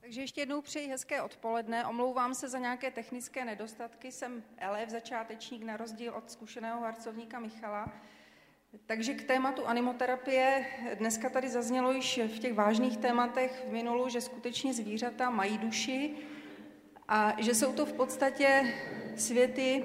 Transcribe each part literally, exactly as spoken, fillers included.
Takže ještě jednou přeji hezké odpoledne. Omlouvám se za nějaké technické nedostatky. Jsem elef, začátečník, na rozdíl od zkušeného harcovníka Michala. Takže k tématu animoterapie. Dneska tady zaznělo již v těch vážných tématech v minulu, že skutečně zvířata mají duši a že jsou to v podstatě světy,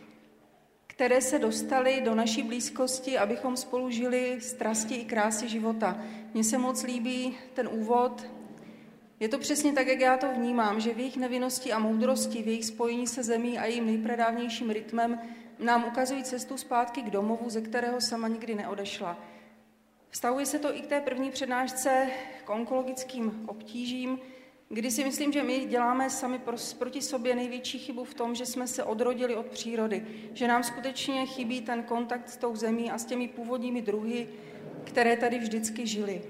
které se dostaly do naší blízkosti, abychom spolu žili strasti i krásy života. Mně se moc líbí ten úvod. Je to přesně tak, jak já to vnímám, že v jejich nevinnosti a moudrosti, v jejich spojení se zemí a jejím nejpradávnějším rytmem nám ukazují cestu zpátky k domovu, ze kterého sama nikdy neodešla. Vztahuje se to i k té první přednášce k onkologickým obtížím, kdy si myslím, že my děláme sami proti sobě největší chybu v tom, že jsme se odrodili od přírody, že nám skutečně chybí ten kontakt s tou zemí a s těmi původními druhy, které tady vždycky žily.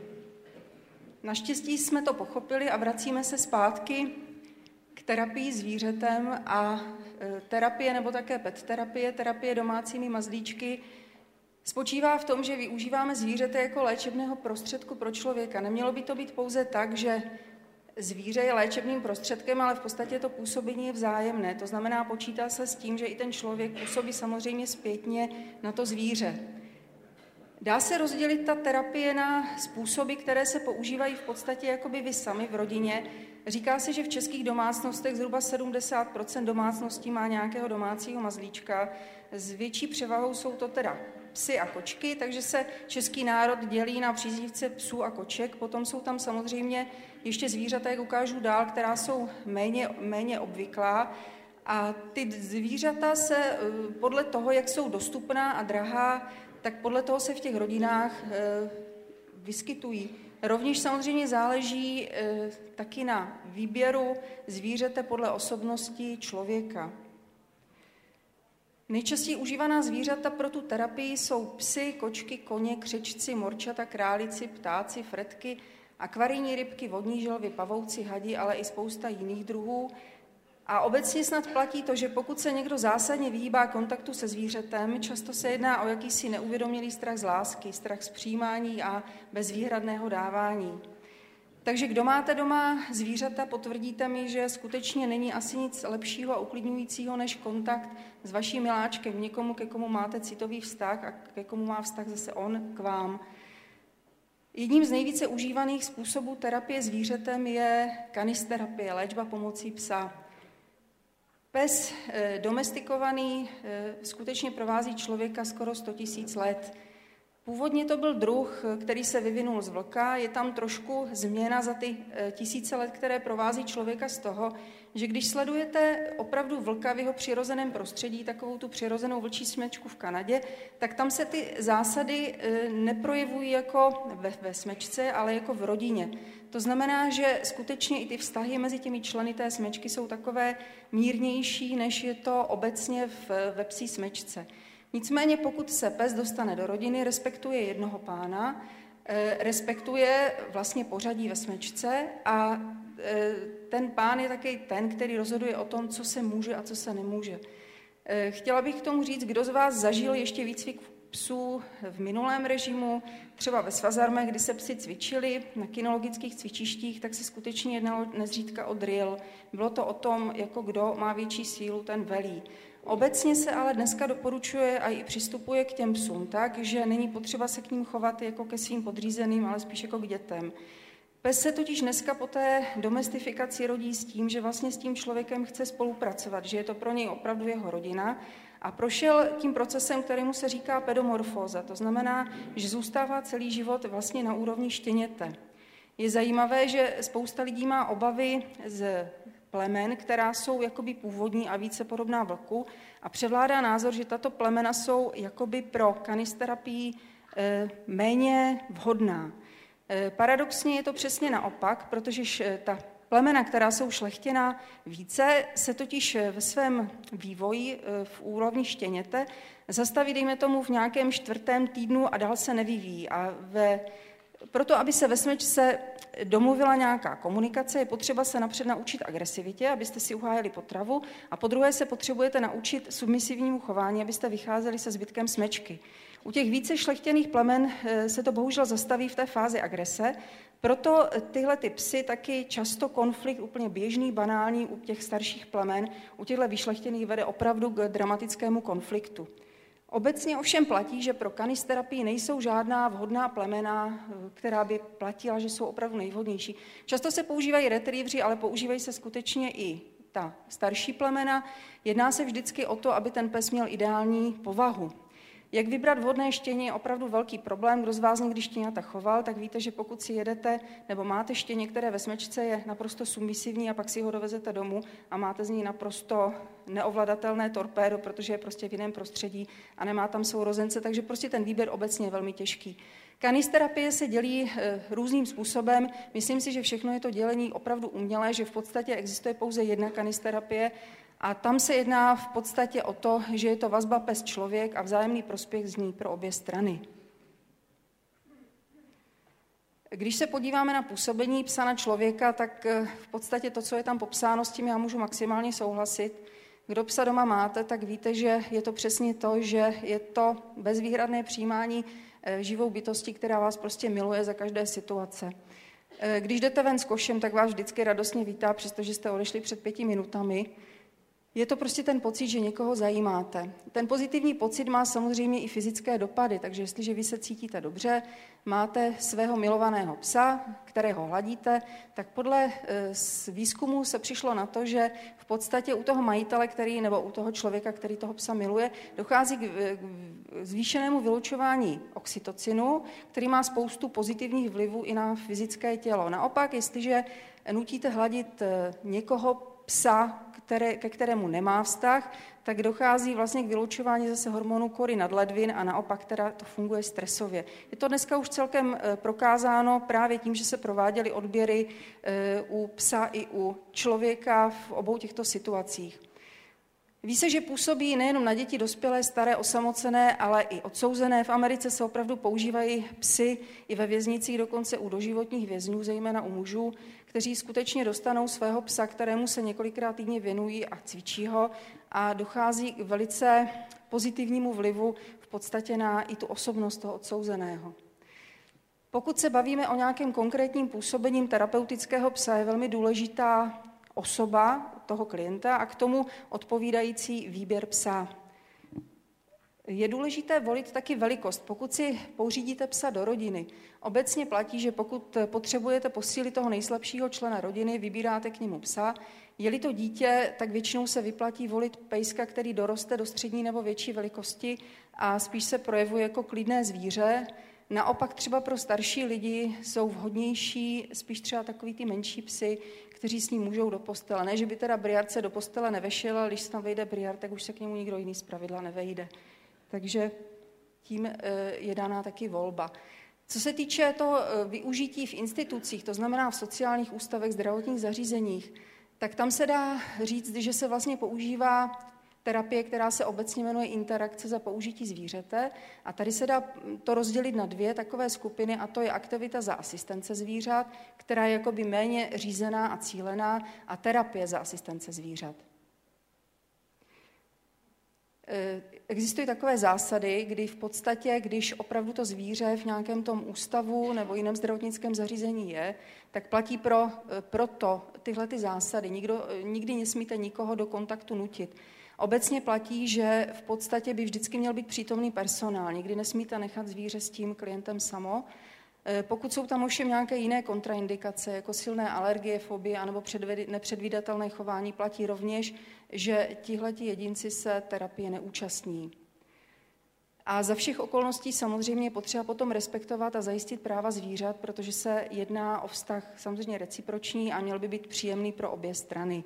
Naštěstí jsme to pochopili a vracíme se zpátky k terapii zvířetem a terapie nebo také pet terapie, terapie domácími mazlíčky, spočívá v tom, že využíváme zvířete jako léčebného prostředku pro člověka. Nemělo by to být pouze tak, že zvíře je léčebným prostředkem, ale v podstatě to působení je vzájemné. To znamená, počítá se s tím, že i ten člověk působí samozřejmě zpětně na to zvíře. Dá se rozdělit ta terapie na způsoby, které se používají v podstatě jakoby vy sami v rodině. Říká se, že v českých domácnostech zhruba sedmdesát procent domácností má nějakého domácího mazlíčka. S větší převahou jsou to teda psy a kočky, takže se český národ dělí na příznivce psů a koček. Potom jsou tam samozřejmě ještě zvířata, jak ukážu dál, která jsou méně, méně obvyklá. A ty zvířata se podle toho, jak jsou dostupná a drahá, tak podle toho se v těch rodinách e, vyskytují. Rovněž samozřejmě záleží e, taky na výběru zvířete podle osobnosti člověka. Nejčastěji užívaná zvířata pro tu terapii jsou psy, kočky, koně, křečci, morčata, králíci, ptáci, fretky, akvarijní rybky, vodní želvy, pavouci, hadi, ale i spousta jiných druhů. A obecně snad platí to, že pokud se někdo zásadně vyhýbá kontaktu se zvířetem, často se jedná o jakýsi neuvědomělý strach z lásky, strach z přijímání a bezvýhradného dávání. Takže kdo máte doma zvířata, potvrdíte mi, že skutečně není asi nic lepšího a uklidňujícího než kontakt s vaším miláčkem, někomu, ke komu máte citový vztah a ke komu má vztah zase on k vám. Jedním z nejvíce užívaných způsobů terapie zvířetem je kanisterapie, léčba pomocí psa. Pes domestikovaný skutečně provází člověka skoro sto tisíc let. Původně to byl druh, který se vyvinul z vlka, je tam trošku změna za ty tisíce let, které provází člověka z toho, že když sledujete opravdu vlka v jeho přirozeném prostředí, takovou tu přirozenou vlčí smečku v Kanadě, tak tam se ty zásady neprojevují jako ve, ve smečce, ale jako v rodině. To znamená, že skutečně i ty vztahy mezi těmi členy té smečky jsou takové mírnější, než je to obecně v, ve psí smečce. Nicméně pokud se pes dostane do rodiny, respektuje jednoho pána, respektuje vlastně pořadí ve smečce a ten pán je taky ten, který rozhoduje o tom, co se může a co se nemůže. Chtěla bych k tomu říct, kdo z vás zažil ještě výcvik psů v minulém režimu, třeba ve Svazarmech, kdy se psi cvičili na kinologických cvičištích, tak se skutečně jednalo nezřídka o drill. Bylo to o tom, jako kdo má větší sílu, ten velí. Obecně se ale dneska doporučuje a i přistupuje k těm psům tak, že není potřeba se k ním chovat jako ke svým podřízeným, ale spíš jako k dětem. Pes se totiž dneska po té domestifikaci rodí s tím, že vlastně s tím člověkem chce spolupracovat, že je to pro něj opravdu jeho rodina a prošel tím procesem, kterému se říká pedomorfóza. To znamená, že zůstává celý život vlastně na úrovni štěněte. Je zajímavé, že spousta lidí má obavy z plemen, která jsou jakoby původní a více podobná vlku a převládá názor, že tato plemena jsou jakoby pro kanisterapii e, méně vhodná. E, paradoxně je to přesně naopak, protože ta plemena, která jsou šlechtěná více, se totiž ve svém vývoji e, v úrovni štěněte zastaví, dejme tomu, v nějakém čtvrtém týdnu a dál se nevyvíjí. A ve Proto, aby se ve smečce domluvila nějaká komunikace, je potřeba se napřed naučit agresivitě, abyste si uhájili potravu, a po druhé se potřebujete naučit submisivnímu chování, abyste vycházeli se zbytkem smečky. U těch více šlechtěných plemen se to bohužel zastaví v té fázi agrese, proto tyhle ty psy taky často konflikt úplně běžný, banální u těch starších plemen, u těchto vyšlechtěných vede opravdu k dramatickému konfliktu. Obecně ovšem platí, že pro kanisterapii nejsou žádná vhodná plemena, která by platila, že jsou opravdu nejvhodnější. Často se používají retrievři, ale používají se skutečně i ta starší plemena. Jedná se vždycky o to, aby ten pes měl ideální povahu. Jak vybrat vhodné štěně je opravdu velký problém. Kdo z vás někdy štěňata choval, tak víte, že pokud si jedete nebo máte štěně, které ve smečce je naprosto submisivní a pak si ho dovezete domů a máte z ní naprosto neovladatelné torpédo, protože je prostě v jiném prostředí a nemá tam sourozence, takže prostě ten výběr obecně je velmi těžký. Kanisterapie se dělí e, různým způsobem. Myslím si, že všechno je to dělení opravdu umělé, že v podstatě existuje pouze jedna kanisterapie, a tam se jedná v podstatě o to, že je to vazba pes-člověk a vzájemný prospěch z ní pro obě strany. Když se podíváme na působení psa na člověka, tak v podstatě to, co je tam popsáno, s tím já můžu maximálně souhlasit. Kdo psa doma máte, tak víte, že je to přesně to, že je to bezvýhradné přijímání živou bytosti, která vás prostě miluje za každé situace. Když jdete ven s košem, tak vás vždycky radostně vítá, přestože jste odešli před pěti minutami. Je to prostě ten pocit, že někoho zajímáte. Ten pozitivní pocit má samozřejmě i fyzické dopady, takže jestliže vy se cítíte dobře, máte svého milovaného psa, kterého hladíte, tak podle výzkumu se přišlo na to, že v podstatě u toho majitele, který, nebo u toho člověka, který toho psa miluje, dochází k zvýšenému vylučování oxytocinu, který má spoustu pozitivních vlivů i na fyzické tělo. Naopak, jestliže nutíte hladit někoho psa, které, ke kterému nemá vztah, tak dochází vlastně k vylučování zase hormonu kory nadledvin a naopak teda to funguje stresově. Je to dneska už celkem prokázáno právě tím, že se prováděly odběry u psa i u člověka v obou těchto situacích. Ví se, že působí nejenom na děti dospělé, staré, osamocené, ale i odsouzené. V Americe se opravdu používají psy i ve věznicích, dokonce u doživotních vězňů, zejména u mužů, kteří skutečně dostanou svého psa, kterému se několikrát týdně věnují a cvičí ho a dochází k velice pozitivnímu vlivu v podstatě na i tu osobnost toho odsouzeného. Pokud se bavíme o nějakém konkrétním působením terapeutického psa, je velmi důležitá osoba toho klienta a k tomu odpovídající výběr psa. Je důležité volit taky velikost. Pokud si pořídíte psa do rodiny, obecně platí, že pokud potřebujete posílit toho nejslabšího člena rodiny, vybíráte k němu psa. Je-li to dítě, tak většinou se vyplatí volit pejska, který doroste do střední nebo větší velikosti a spíš se projevuje jako klidné zvíře. Naopak třeba pro starší lidi jsou vhodnější spíš třeba takový ty menší psy, kteří s ním můžou do postele. Ne, že by teda Briard se do postele nevešel, ale když tam vejde Briard, tak už se k němu nikdo jiný zpravidla nevejde. Takže tím je daná taky volba. Co se týče toho využití v institucích, to znamená v sociálních ústavech, zdravotních zařízeních, tak tam se dá říct, že se vlastně používá terapie, která se obecně jmenuje interakce za použití zvířete. A tady se dá to rozdělit na dvě takové skupiny, a to je aktivita za asistence zvířat, která je jakoby méně řízená a cílená, a terapie za asistence zvířat. Existují takové zásady, kdy v podstatě, když opravdu to zvíře v nějakém tom ústavu nebo jiném zdravotnickém zařízení je, tak platí pro, pro to tyhle ty zásady. Nikdo, nikdy nesmíte nikoho do kontaktu nutit. Obecně platí, že v podstatě by vždycky měl být přítomný personál. Nikdy nesmíte nechat zvíře s tím klientem samo. Pokud jsou tam ovšem nějaké jiné kontraindikace, jako silné alergie, fobie anebo nepředvídatelné chování, platí rovněž, že tihleti jedinci se terapie neúčastní. A za všech okolností samozřejmě je potřeba potom respektovat a zajistit práva zvířat, protože se jedná o vztah samozřejmě reciproční a měl by být příjemný pro obě strany.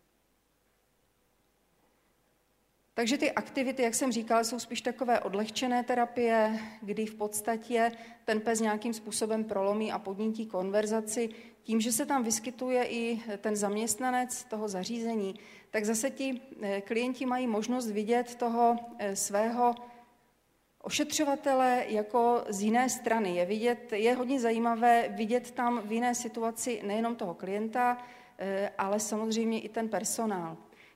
Takže ty aktivity, jak jsem říkala, jsou spíš takové odlehčené terapie, kdy v podstatě ten pes nějakým způsobem prolomí a podnítí konverzaci. Tím, že se tam vyskytuje i ten zaměstnanec toho zařízení, tak zase ti klienti mají možnost vidět toho svého ošetřovatele jako z jiné strany. Je, vidět, je hodně zajímavé vidět tam v jiné situaci nejenom toho klienta, ale samozřejmě i ten personál.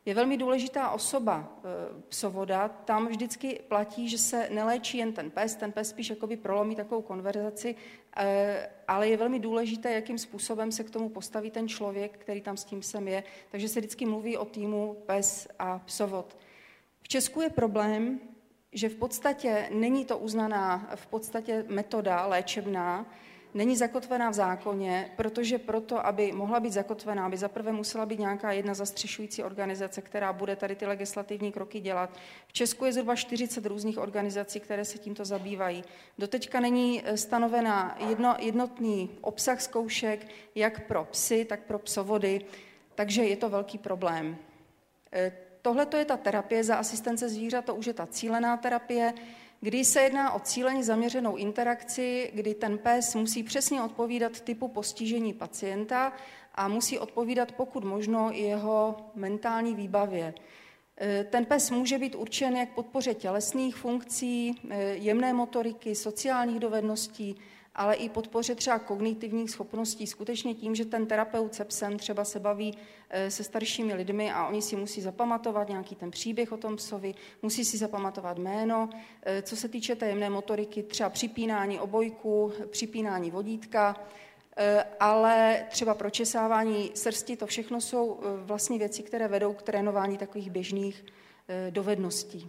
Je velmi důležitá osoba psovoda, tam vždycky platí, že se neléčí jen ten pes, ten pes spíš jakoby prolomí takovou konverzaci, ale je velmi důležité, jakým způsobem se k tomu postaví ten člověk, který tam s tím psem je, takže se vždycky mluví o týmu pes a psovod. V Česku je problém, že v podstatě není to uznaná v podstatě metoda léčebná, není zakotvená v zákoně, protože proto, aby mohla být zakotvená, by zaprvé musela být nějaká jedna zastřešující organizace, která bude tady ty legislativní kroky dělat. V Česku je zhruba čtyřicet různých organizací, které se tímto zabývají. Doteďka není stanovená jedno, jednotný obsah zkoušek, jak pro psy, tak pro psovody, takže je to velký problém. Tohle to je ta terapie za asistence zvířat, to už je ta cílená terapie, kdy se jedná o cíleně zaměřenou interakci, kdy ten pes musí přesně odpovídat typu postižení pacienta a musí odpovídat pokud možno i jeho mentální výbavě. Ten pes může být určen jak podpoře tělesných funkcí, jemné motoriky, sociálních dovedností, ale i podpoře třeba kognitivních schopností. Skutečně tím, že ten terapeut se psem třeba se baví se staršími lidmi a oni si musí zapamatovat nějaký ten příběh o tom psovi, musí si zapamatovat jméno. Co se týče té jemné motoriky, třeba připínání obojku, připínání vodítka, ale třeba pročesávání srsti, to všechno jsou vlastně věci, které vedou k trénování takových běžných dovedností.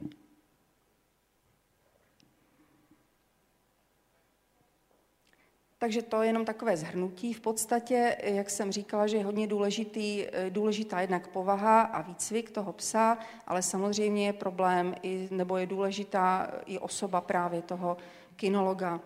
Takže to je jenom takové shrnutí. V podstatě, jak jsem říkala, že je hodně důležitý, důležitá jednak povaha a výcvik toho psa, ale samozřejmě je problém, i, nebo je důležitá i osoba právě toho kynologa.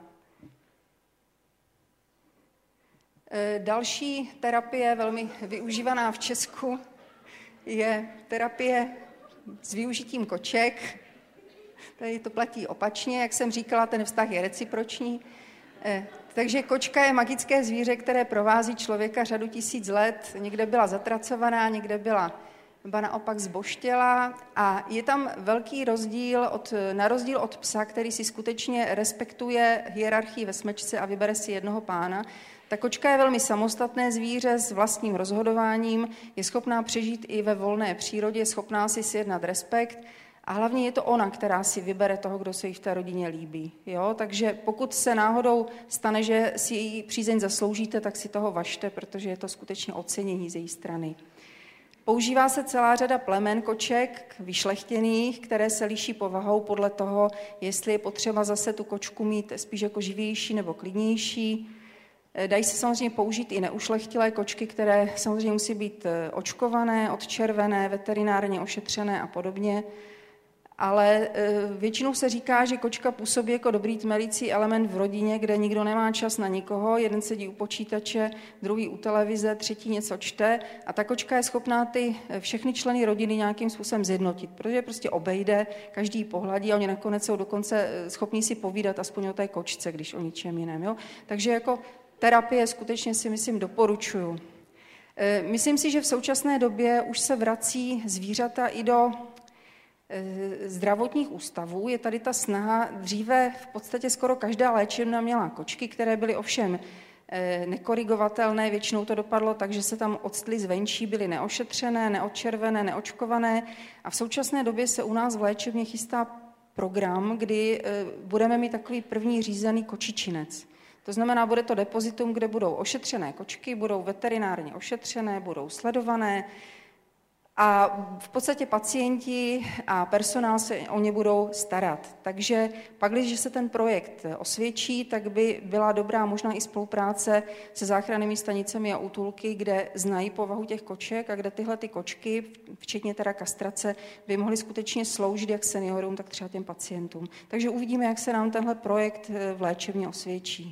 Další terapie, velmi využívaná v Česku, je terapie s využitím koček. Tady to platí opačně, jak jsem říkala, ten vztah je reciproční. Takže kočka je magické zvíře, které provází člověka řadu tisíc let. Někde byla zatracovaná, někde byla ba naopak zboštělá a je tam velký rozdíl, od, na rozdíl od psa, který si skutečně respektuje hierarchii ve smečce a vybere si jednoho pána. Ta kočka je velmi samostatné zvíře s vlastním rozhodováním, je schopná přežít i ve volné přírodě, je schopná si sjednat respekt. A hlavně je to ona, která si vybere toho, kdo se jí v té rodině líbí. Jo? Takže pokud se náhodou stane, že si její přízeň zasloužíte, tak si toho važte, protože je to skutečně ocenění z její strany. Používá se celá řada plemen koček, vyšlechtěných, které se liší povahou podle toho, jestli je potřeba zase tu kočku mít spíš jako živější nebo klidnější. Dají se samozřejmě použít i neušlechtilé kočky, které samozřejmě musí být očkované, odčervené, veterinárně ošetřené a podobně. Ale většinou se říká, že kočka působí jako dobrý tmelící element v rodině, kde nikdo nemá čas na nikoho, jeden sedí u počítače, druhý u televize, třetí něco čte a ta kočka je schopná ty všechny členy rodiny nějakým způsobem zjednotit, protože prostě obejde, každý pohladí a oni nakonec jsou dokonce schopní si povídat aspoň o té kočce, když o ničem jiném. Jo? Takže jako terapie skutečně si myslím doporučuju. Myslím si, že v současné době už se vrací zvířata i do zdravotních ústavů. Je tady ta snaha, dříve v podstatě skoro každá léčebna měla kočky, které byly ovšem nekorigovatelné, většinou to dopadlo tak, že se tam octly zvenčí, byly neošetřené, neodčervené, neočkované a v současné době se u nás v léčebně chystá program, kdy budeme mít takový první řízený kočičinec. To znamená, bude to depozitum, kde budou ošetřené kočky, budou veterinárně ošetřené, budou sledované, a v podstatě pacienti a personál se o ně budou starat. Takže pak, když se ten projekt osvědčí, tak by byla dobrá možná i spolupráce se záchrannými stanicemi a útulky, kde znají povahu těch koček a kde tyhle ty kočky, včetně teda kastrace, by mohly skutečně sloužit jak seniorům, tak třeba těm pacientům. Takže uvidíme, jak se nám tenhle projekt v léčebně osvědčí.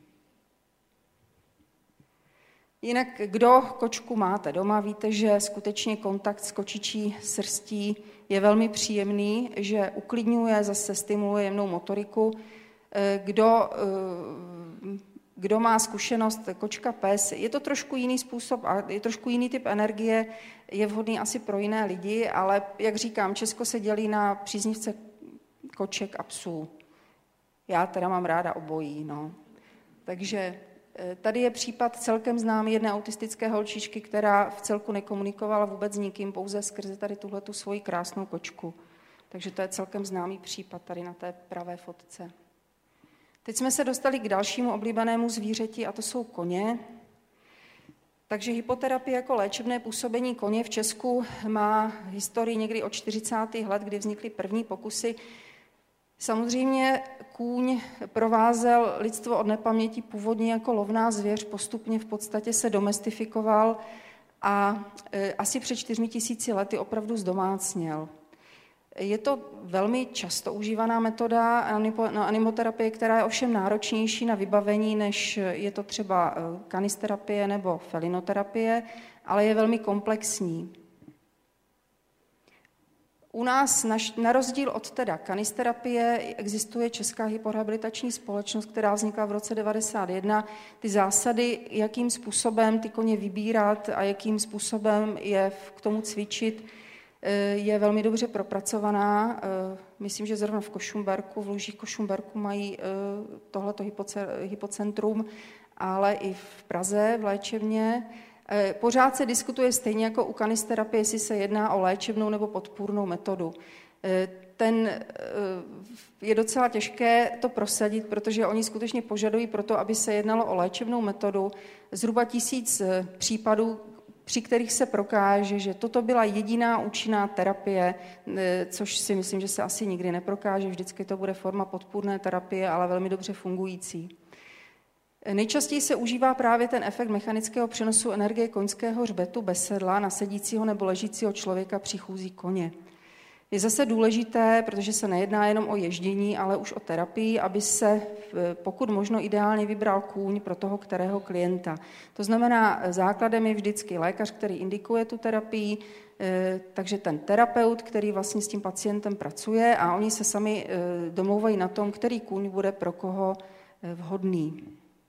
Jinak, kdo kočku máte doma, víte, že skutečně kontakt s kočičí srstí je velmi příjemný, že uklidňuje, zase stimuluje jemnou motoriku. Kdo, kdo má zkušenost kočka pes, je to trošku jiný způsob a je trošku jiný typ energie, je vhodný asi pro jiné lidi, ale jak říkám, Česko se dělí na příznivce koček a psů. Já teda mám ráda obojí, no. Takže Tady je případ celkem známý jedné autistické holčičky, která v celku nekomunikovala vůbec s nikým, pouze skrze tady tuhletu svoji krásnou kočku. Takže to je celkem známý případ tady na té pravé fotce. Teď jsme se dostali k dalšímu oblíbenému zvířeti a to jsou koně. Takže hypoterapie jako léčebné působení koně v Česku má historii někdy od čtyřicátých let, kdy vznikly první pokusy. Samozřejmě kůň provázel lidstvo od nepaměti původně jako lovná zvěř, postupně v podstatě se domestifikoval a e, asi před čtyřmi tisíci lety opravdu zdomácněl. Je to velmi často užívaná metoda animoterapie, která je ovšem náročnější na vybavení, než je to třeba kanisterapie nebo felinoterapie, ale je velmi komplexní. U nás na rozdíl od teda kanisterapie existuje Česká hyporehabilitační společnost, která vznikla v roce devadesát jedna. Ty zásady, jakým způsobem ty koně vybírat a jakým způsobem je k tomu cvičit, je velmi dobře propracovaná. Myslím, že zrovna v Košumberku, v Lužích Košumberku mají tohleto hypocentrum, ale i v Praze v léčebně. Pořád se diskutuje stejně jako u kanisterapie, jestli se jedná o léčebnou nebo podpůrnou metodu. Ten je docela těžké to prosadit, protože oni skutečně požadují proto, aby se jednalo o léčebnou metodu, zhruba tisíc případů, při kterých se prokáže, že toto byla jediná účinná terapie, což si myslím, že se asi nikdy neprokáže, vždycky to bude forma podpůrné terapie, ale velmi dobře fungující. Nejčastěji se užívá právě ten efekt mechanického přenosu energie koňského hřbetu bez sedla na sedícího nebo ležícího člověka při chůzi koně. Je zase důležité, protože se nejedná jenom o ježdění, ale už o terapii, aby se pokud možno ideálně vybral kůň pro toho kterého klienta. To znamená, základem je vždycky lékař, který indikuje tu terapii, takže ten terapeut, který vlastně s tím pacientem pracuje a oni se sami domlouvají na tom, který kůň bude pro koho vhodný.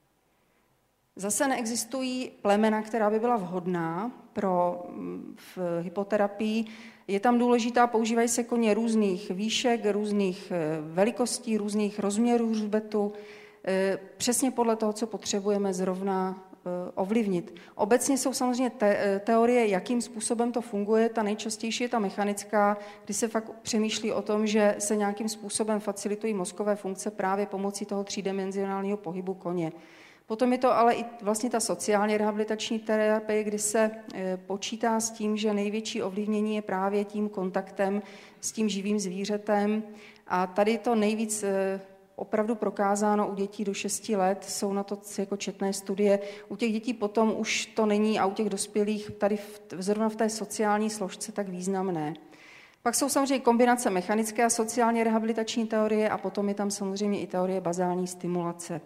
Zase neexistují plemena, která by byla vhodná pro v hypoterapii. Je tam důležitá, používají se koně různých výšek, různých velikostí, různých rozměrů hřbetu, přesně podle toho, co potřebujeme zrovna ovlivnit. Obecně jsou samozřejmě te- teorie, jakým způsobem to funguje. Ta nejčastější je ta mechanická, kdy se fakt přemýšlí o tom, že se nějakým způsobem facilitují mozkové funkce právě pomocí toho třídimenzionálního pohybu koně. Potom je to ale i vlastně ta sociálně rehabilitační terapie, kdy se počítá s tím, že největší ovlivnění je právě tím kontaktem s tím živým zvířetem. A tady to nejvíc opravdu prokázáno u dětí do šesti let, jsou na to jako četné studie. U těch dětí potom už to není a u těch dospělých tady v, zrovna v té sociální složce tak významné. Pak jsou samozřejmě kombinace mechanické a sociálně rehabilitační teorie a potom je tam samozřejmě i teorie bazální stimulace.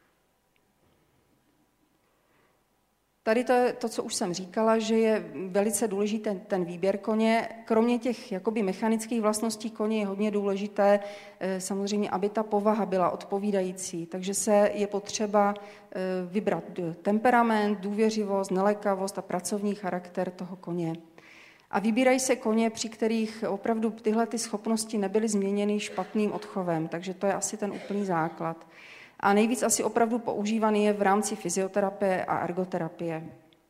Tady to je to, co už jsem říkala, že je velice důležitý ten, ten výběr koně. Kromě těch jakoby mechanických vlastností koně je hodně důležité samozřejmě, aby ta povaha byla odpovídající. Takže se je potřeba vybrat temperament, důvěřivost, nelékavost a pracovní charakter toho koně. A vybírají se koně, při kterých opravdu tyhle ty schopnosti nebyly změněny špatným odchovem, takže to je asi ten úplný základ. A nejvíc asi opravdu používaný je v rámci fyzioterapie a ergoterapie.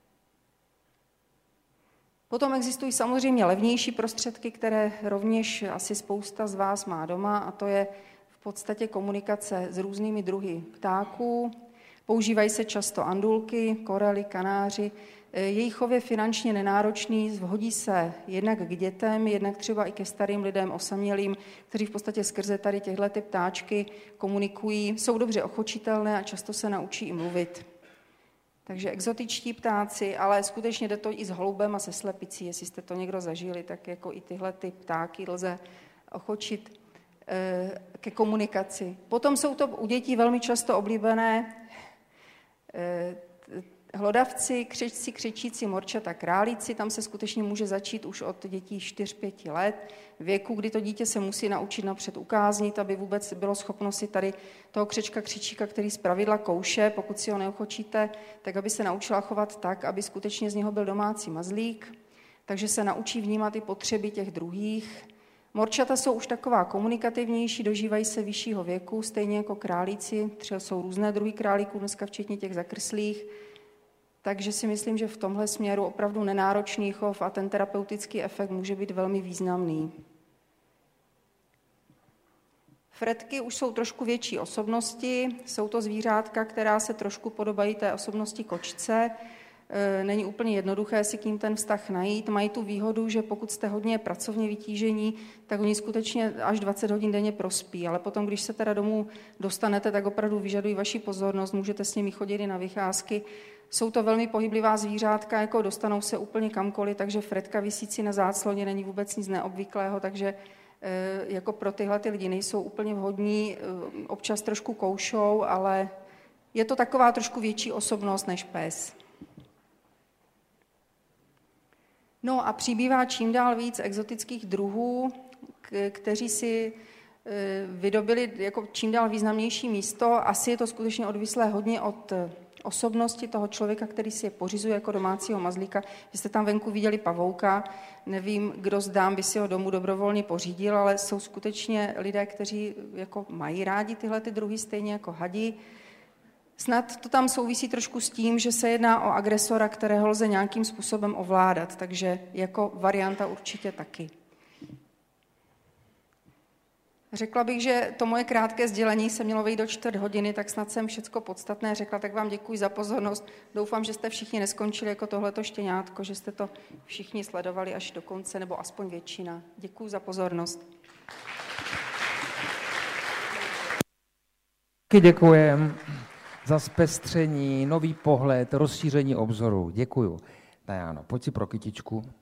Potom existují samozřejmě levnější prostředky, které rovněž asi spousta z vás má doma, a to je v podstatě komunikace s různými druhy ptáků. Používají se často andulky, korely, kanáři. Jejich chov je finančně nenáročný, vhodí se jednak k dětem, jednak třeba i ke starým lidem, osamělým, kteří v podstatě skrze tady těchto ty ptáčky komunikují, jsou dobře ochočitelné a často se naučí i mluvit. Takže exotičtí ptáci, ale skutečně jde to i s holoubem a se slepicí, jestli jste to někdo zažili, tak jako i tyhle ty ptáky lze ochočit e, ke komunikaci. Potom jsou to u dětí velmi často oblíbené e, hlodavci, křečci, křečíci, morčata, králíci, tam se skutečně může začít už od dětí čtyři pět let, věku, kdy to dítě se musí naučit napřed ukáznit, aby vůbec bylo schopno si tady toho křečka, křičíka, který zpravidla kouše, pokud si ho neochočíte, tak aby se naučila chovat tak, aby skutečně z něho byl domácí mazlík, takže se naučí vnímat i potřeby těch druhých. Morčata jsou už taková komunikativnější, dožívají se vyššího věku, stejně jako králíci, třeba jsou různé druhy králíků, dneska včetně těch zakrslých, takže si myslím, že v tomhle směru opravdu nenáročný chov a ten terapeutický efekt může být velmi významný. Fretky už jsou trošku větší osobnosti, jsou to zvířátka, která se trošku podobají té osobnosti kočce. Není úplně jednoduché si k ním ten vztah najít. Mají tu výhodu, že pokud jste hodně pracovně vytížení, tak oni skutečně až dvacet hodin denně prospí, ale potom, když se teda domů dostanete, tak opravdu vyžadují vaši pozornost, můžete s nimi chodit i na vycházky. Jsou to velmi pohyblivá zvířátka, jako dostanou se úplně kamkoliv, takže fretka visící na zácloně není vůbec nic neobvyklého, takže jako pro tyhle ty lidi nejsou úplně vhodní, občas trošku koušou, ale je to taková trošku větší osobnost než pes. No a přibývá čím dál víc exotických druhů, kteří si vydobili jako čím dál významnější místo. Asi je to skutečně odvislé hodně od osobnosti toho člověka, který si je pořizuje jako domácího mazlíka. Vy jste tam venku viděli pavouka, nevím, kdo z dám by si ho domů dobrovolně pořídil, ale jsou skutečně lidé, kteří jako mají rádi tyhle ty druhy, stejně jako hadi. Snad to tam souvisí trošku s tím, že se jedná o agresora, kterého lze nějakým způsobem ovládat, takže jako varianta určitě taky. Řekla bych, že to moje krátké sdělení se mělo vejít do čtvrt hodiny, tak snad jsem všecko podstatné řekla, tak vám děkuji za pozornost. Doufám, že jste všichni neskončili jako tohleto štěňátko, že jste to všichni sledovali až do konce, nebo aspoň většina. Děkuji za pozornost. Děkujem za zpestření, nový pohled, rozšíření obzoru. Děkuju. Diano, pojď si pro kytičku.